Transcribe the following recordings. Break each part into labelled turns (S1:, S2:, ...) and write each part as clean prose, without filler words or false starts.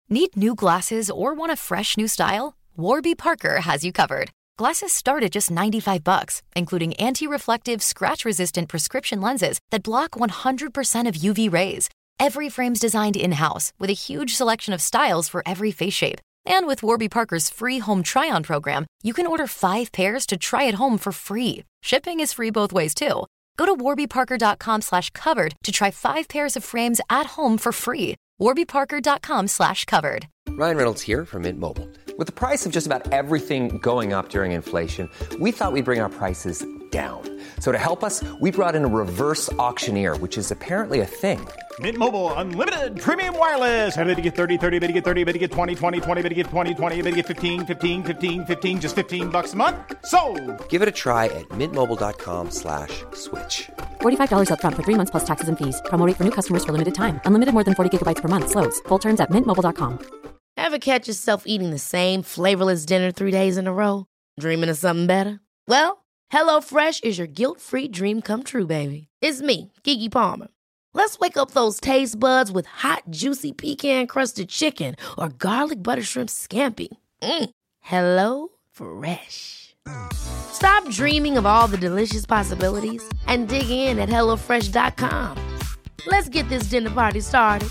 S1: Need new glasses or want a fresh new style? Warby Parker has you covered. Glasses start at just $95, including anti-reflective, scratch-resistant prescription lenses that block 100% of UV rays. Every frame's designed in-house with a huge selection of styles for every face shape. And with Warby Parker's free home try-on program, you can order 5 pairs to try at home for free. Shipping is free both ways, too. Go to warbyparker.com/covered to try 5 pairs of frames at home for free. warbyparker.com/covered.
S2: Ryan Reynolds here from Mint Mobile. With the price of just about everything going up during inflation, we thought we'd bring our prices down. So to help us, we brought in a reverse auctioneer, which is apparently a thing.
S3: Mint Mobile Unlimited Premium Wireless. How to get 30, 30, bit to get 30, bit to get 20, 20, 20, bit to get 20, 20, bit to get 15, 15, 15, 15, just $15 a month? Sold!
S2: Give it a try at mintmobile.com/switch.
S4: $45 up front for 3 months plus taxes and fees. Promo rate for new customers for limited time. Unlimited more than 40 gigabytes per month. Slows full terms at mintmobile.com.
S5: Ever catch yourself eating the same flavorless dinner 3 days in a row? Dreaming of something better? Well, HelloFresh is your guilt-free dream come true, baby. It's me, Keke Palmer. Let's wake up those taste buds with hot, juicy pecan-crusted chicken or garlic butter shrimp scampi. Hello Fresh. Stop dreaming of all the delicious possibilities and dig in at HelloFresh.com. Let's get this dinner party started.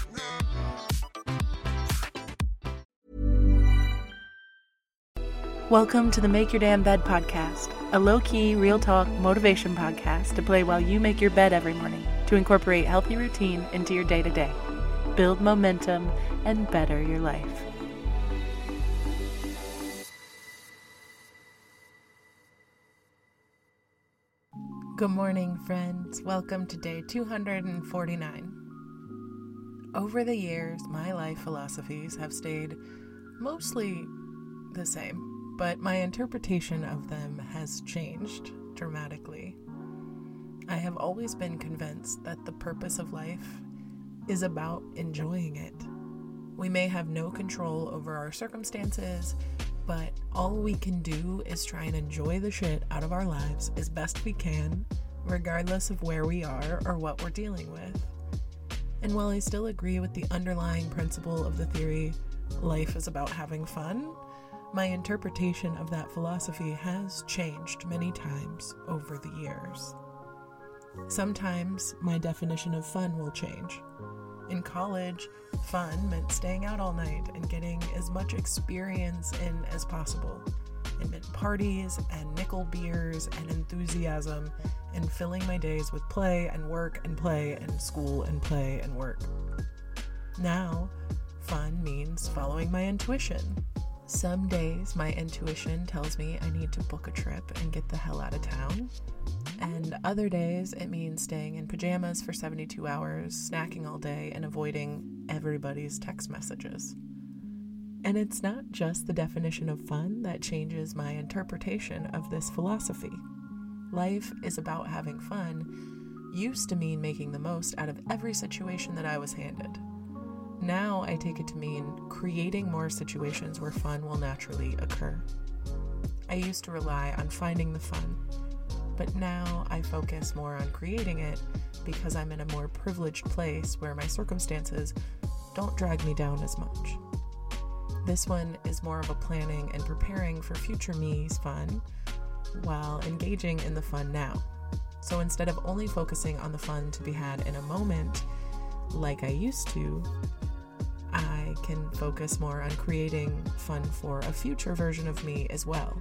S6: Welcome to the Make Your Damn Bed podcast, a low-key, real-talk motivation podcast to play while you make your bed every morning to incorporate healthy routine into your day-to-day, build momentum, and better your life. Good morning, friends. Welcome to day 249. Over the years, my life philosophies have stayed mostly the same, but my interpretation of them has changed dramatically. I have always been convinced that the purpose of life is about enjoying it. We may have no control over our circumstances, but all we can do is try and enjoy the shit out of our lives as best we can, regardless of where we are or what we're dealing with. And while I still agree with the underlying principle of the theory, life is about having fun, my interpretation of that philosophy has changed many times over the years. Sometimes my definition of fun will change. In college, fun meant staying out all night and getting as much experience in as possible. It meant parties and nickel beers and enthusiasm and filling my days with play and work and play and school and play and work. Now, fun means following my intuition. Some days my intuition tells me I need to book a trip and get the hell out of town. And other days it means staying in pajamas for 72 hours, snacking all day, and avoiding everybody's text messages. And it's not just the definition of fun that changes my interpretation of this philosophy. Life is about having fun used to mean making the most out of every situation that I was handed. Now I take it to mean creating more situations where fun will naturally occur. I used to rely on finding the fun, but now I focus more on creating it because I'm in a more privileged place where my circumstances don't drag me down as much. This one is more of a planning and preparing for future me's fun while engaging in the fun now. So instead of only focusing on the fun to be had in a moment like I used to, I can focus more on creating fun for a future version of me as well.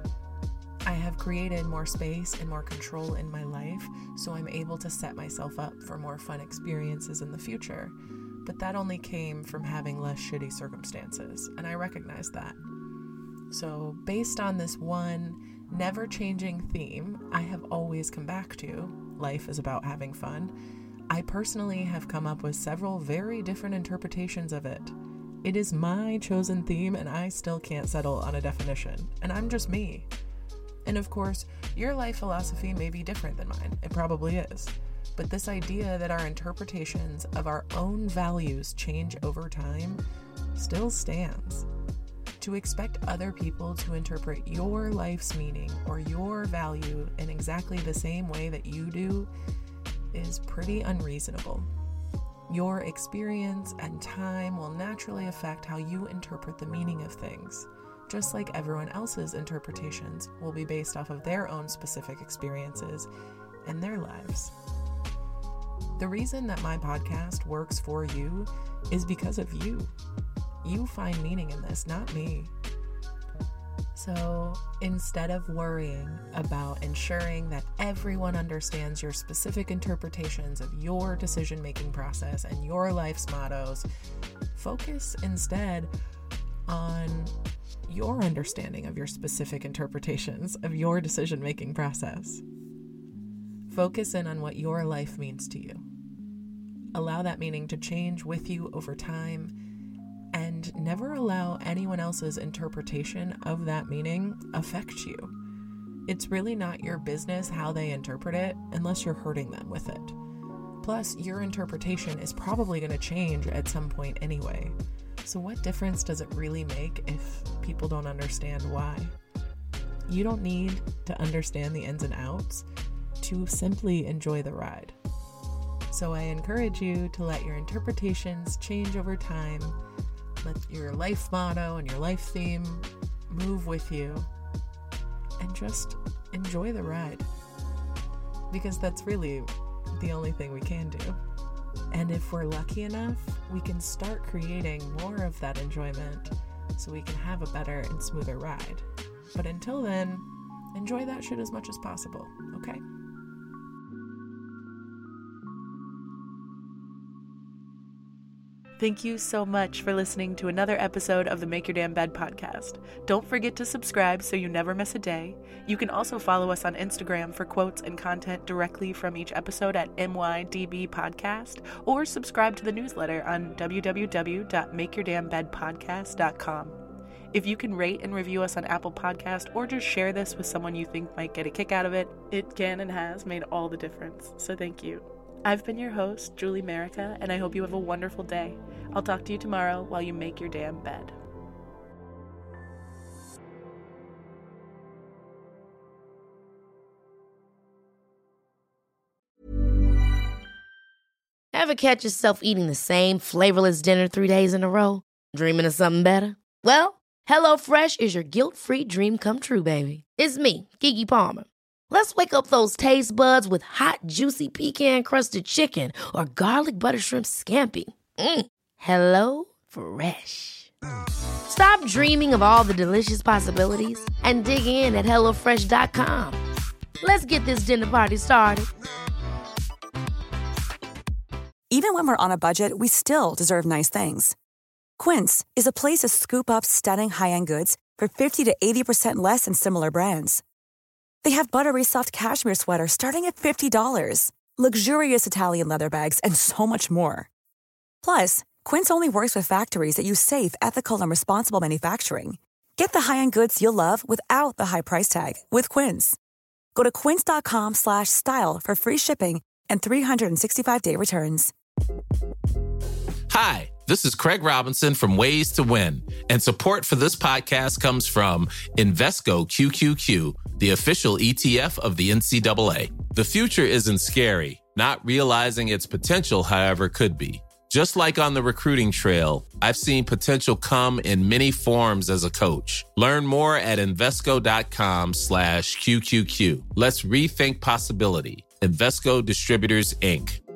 S6: I have created more space and more control in my life, so I'm able to set myself up for more fun experiences in the future. But that only came from having less shitty circumstances, and I recognize that. So based on this one never-changing theme I have always come back to, life is about having fun, I personally have come up with several very different interpretations of it. It is my chosen theme, and I still can't settle on a definition, and I'm just me. And of course, your life philosophy may be different than mine. It probably is. But this idea that our interpretations of our own values change over time still stands. To expect other people to interpret your life's meaning or your value in exactly the same way that you do is pretty unreasonable. Your experience and time will naturally affect how you interpret the meaning of things, just like everyone else's interpretations will be based off of their own specific experiences and their lives. The reason that my podcast works for you is because of you. You find meaning in this, not me. So instead of worrying about ensuring that everyone understands your specific interpretations of your decision-making process and your life's mottos, focus instead on your understanding of your specific interpretations of your decision-making process. Focus in on what your life means to you. Allow that meaning to change with you over time, and never allow anyone else's interpretation of that meaning affect you. It's really not your business how they interpret it unless you're hurting them with it. Plus, your interpretation is probably going to change at some point anyway. So what difference does it really make if people don't understand why? You don't need to understand the ins and outs to simply enjoy the ride. So I encourage you to let your interpretations change over time. Let your life motto and your life theme move with you, and just enjoy the ride, because that's really the only thing we can do. And if we're lucky enough, we can start creating more of that enjoyment so we can have a better and smoother ride. But until then, enjoy that shit as much as possible, okay?
S7: Thank you so much for listening to another episode of the Make Your Damn Bed podcast. Don't forget to subscribe so you never miss a day. You can also follow us on Instagram for quotes and content directly from each episode at MYDB Podcast, or subscribe to the newsletter on www.makeyourdamnbedpodcast.com. If you can rate and review us on Apple Podcast, or just share this with someone you think might get a kick out of it, it can and has made all the difference. So thank you. I've been your host, Julie Merica, and I hope you have a wonderful day. I'll talk to you tomorrow while you make your damn bed.
S5: Ever catch yourself eating the same flavorless dinner 3 days in a row? Dreaming of something better? Well, HelloFresh is your guilt-free dream come true, baby. It's me, Keke Palmer. Let's wake up those taste buds with hot, juicy pecan-crusted chicken or garlic butter shrimp scampi. Hello Fresh. Stop dreaming of all the delicious possibilities and dig in at HelloFresh.com. Let's get this dinner party started.
S8: Even when we're on a budget, we still deserve nice things. Quince is a place to scoop up stunning high-end goods for 50 to 80% less than similar brands. They have buttery soft cashmere sweaters starting at $50, luxurious Italian leather bags, and so much more. Plus, Quince only works with factories that use safe, ethical, and responsible manufacturing. Get the high-end goods you'll love without the high price tag with Quince. Go to quince.com/style for free shipping and 365-day returns.
S9: Hi, this is Craig Robinson from Ways to Win, and support for this podcast comes from Invesco QQQ, the official ETF of the NCAA. The future isn't scary. Not realizing its potential, however, could be. Just like on the recruiting trail, I've seen potential come in many forms as a coach. Learn more at Invesco.com/QQQ. Let's rethink possibility. Invesco Distributors, Inc.